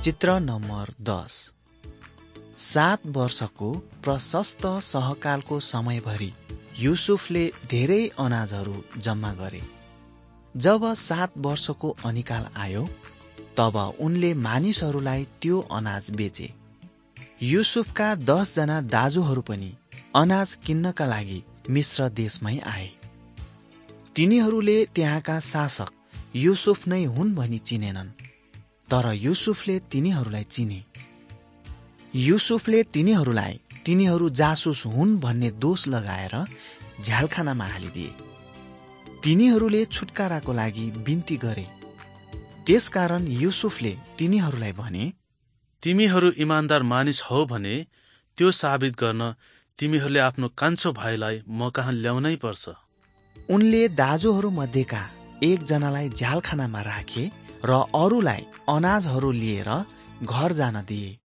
चित्र नम्बर 10। 7 वर्षको प्रशस्त सहकालको समयभरि युसुफले धेरै अनाजहरू जम्मा गरे। जब 7 वर्षको अनिकाल आयो तब उनले मानिसहरूलाई त्यो अनाज बेचे। युसुफका 10 जना दाजुहरू पनि अनाज किन्नका लागि मिस्र देशमै आए। तिनीहरूले त्यहाँका शासक युसुफ नै हुन् भनी चिनेनन्, तर युसुफले तिनीहरूलाई चिने। युसुफले तिनीहरूलाई तिनीहरू जासुस हुन् भन्ने दोष लगाएर झ्यालखानामा हालिदिए। तिनीहरूले छुटकाराको लागि बिन्ती गरे। त्यसकारण युसुफले तिनीहरूलाई भने, तिमीहरू इमान्दार मानिस हौ भने त्यो साबित गर्न तिमीहरूले आफ्नो कान्छो भाइलाई म कहाँ ल्याउनै पर्छ। उनले दाजुहरू मध्येका एकजनालाई झ्यालखानामा राखे र अरूलाई अनाजहरू लिएर घर जान दिए।